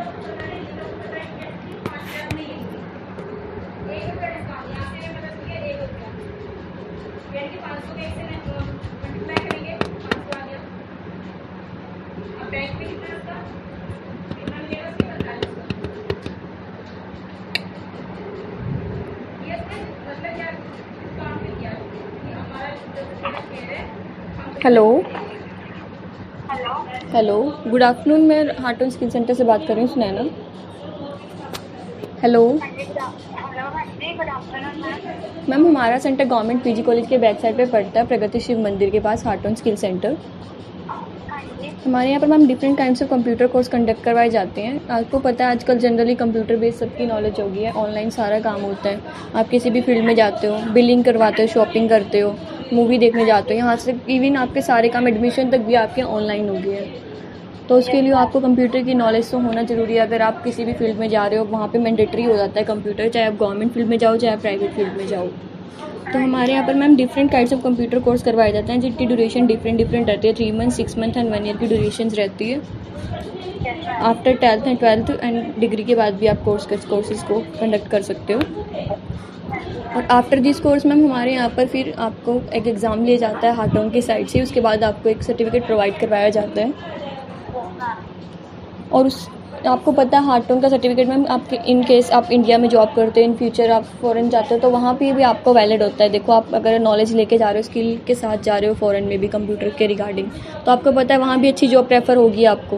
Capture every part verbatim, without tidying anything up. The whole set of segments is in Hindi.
Hello hello hello good afternoon, मैं हार्टन स्किल सेंटर से बात कर रही हूँ सुनैना। हेलो हाँ जी गुड हेलो हाँ जी गुड आफ्टरनून मैम। मैम, हमारा सेंटर गवर्नमेंट पीजी कॉलेज के बैक साइड पे पड़ता है, प्रगति शिव मंदिर के पास, हार्टन स्किल सेंटर। हाँ जी हमारे यहाँ पर ma'am different kinds of computer course conduct करवाए जाते हैं। आपको पता है आजकल जनरली कंप्यूटर बेस्ड सबकी नॉलेज हो गई है, ऑनलाइन सारा काम होता है। आप किसी भी फील्ड में जाते हो, बिलिंग करवाते हो, शॉपिंग करते हो, मूवी देखने जाते हो, यहाँ से इवन आपके सारे काम एडमिशन तक भी आपके ऑनलाइन हो गए हैं। तो उसके लिए आपको कंप्यूटर की नॉलेज तो होना ज़रूरी है। अगर आप किसी भी फील्ड में जा रहे हो, वहाँ पे मैंडेटरी हो जाता है कंप्यूटर, चाहे आप गवर्नमेंट फील्ड में जाओ, चाहे आप प्राइवेट फील्ड में जाओ। तो हमारे यहाँ पर ma'am different kinds of computer course करवाए जाते हैं, जिनकी ड्यूरेशन डिफरेंट डिफरेंट रहती है। Three month, six month and one year की ड्यूरेशन रहती है। After tenth and twelfth and degree के बाद भी आप कोर्स कोर्सेज को कंडक्ट कर सकते हो। और आफ्टर दिस कोर्स मैम हमारे यहाँ पर फिर आपको एक एग्ज़ाम लिया जाता है हार्टन की साइड से, उसके बाद आपको एक सर्टिफिकेट प्रोवाइड करवाया जाता है। और उस आपको पता है हार्टन का सर्टिफिकेट मैम आपके इन केस आप इंडिया में जॉब करते हो, इन फ्यूचर आप फॉरेन जाते हो, तो वहाँ पे भी आपको वैलिड होता है। देखो, आप अगर नॉलेज लेके जा रहे हो, स्किल के साथ जा रहे हो फॉरेन में भी कंप्यूटर के रिगार्डिंग, तो आपको पता है वहाँ भी अच्छी जॉब प्रेफर होगी आपको।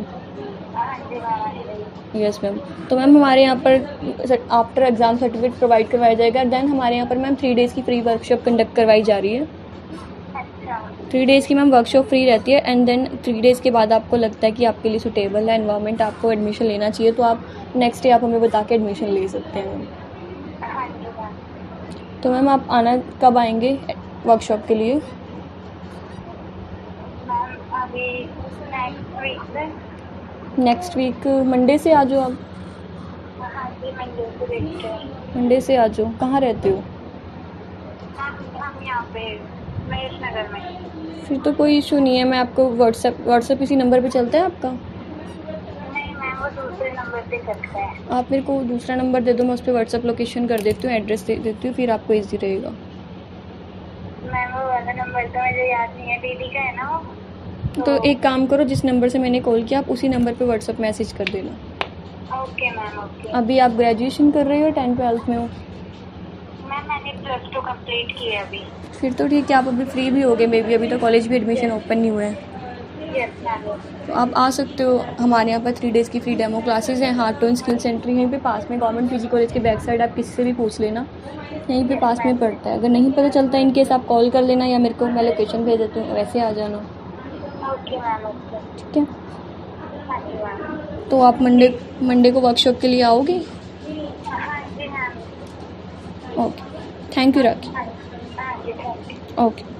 Yes ma'am. तो मैम हमारे यहाँ पर आफ्टर एग्ज़ाम सर्टिफिकेट प्रोवाइड करवाया जाएगा। देन हमारे यहाँ पर मैम थ्री डेज़ की फ्री वर्कशॉप कंडक्ट करवाई जा रही है। थ्री डेज़ की मैम वर्कशॉप फ्री रहती है। एंड देन थ्री डेज़ के बाद आपको लगता है कि आपके लिए सूटेबल है एनवायरनमेंट, आपको एडमिशन लेना चाहिए, तो आप नेक्स्ट डे आप हमें बता के एडमिशन ले सकते हैं मैम। तो मैम आप आना कब आएंगे वर्कशॉप के लिए? नेक्स्ट वीक मंडे से आ जाओ आप। मंडे से आ जाओ। कहाँ रहते हो? नगर में। फिर तो कोई इशू नहीं है, मैं आपको व्हाट्सएप व्हाट्सएप इसी नंबर पे चलता है आपका? नहीं मैम, वो दूसरे नंबर पे चलता है। आप मेरे को दूसरा नंबर दे दो, मैं उस पर व्हाट्सएप लोकेशन कर देती हूँ, एड्रेस दे देती हूँ, फिर आपको ईजी रहेगा। मैम वो वाला नंबर तो मुझे याद नहीं है, दीदी का है ना वो। तो, तो एक काम करो, जिस नंबर से मैंने कॉल किया आप उसी नंबर पे व्हाट्सएप मैसेज कर देना। Okay ma'am okay. अभी आप ग्रेजुएशन कर रहे हो, टेंथ ट्वेल्थ में हो? मैम मैंने प्लस टू कंप्लीट की है अभी। फिर तो ठीक है, आप अभी फ्री भी होगे मे बी, अभी तो कॉलेज भी एडमिशन ओपन नहीं हुए हैं। Yes ma'am. तो आप आ सकते हो। हमारे यहाँ पर थ्री डेज़ की फ्री डेमो क्लासेस हैं। हार्टन स्किल सेंटर यहीं पे पास में, गवर्नमेंट पीजी कॉलेज के बैक साइड, आप किसी से भी पूछ लेना, यहीं पे पास में पड़ता है। अगर नहीं पता चलता इन केस आप कॉल कर लेना, या मेरे को मैं लोकेशन भेज देती हूँ, वैसे आ जाना। Okay ma'am okay. ठीक है। हाँ जी मैम। तो आप मंडे मंडे को वर्कशॉप के लिए आओगे? हाँ जी ma'am. Okay, thank you Rakhi. हाँ जी थैंक यू। ओके।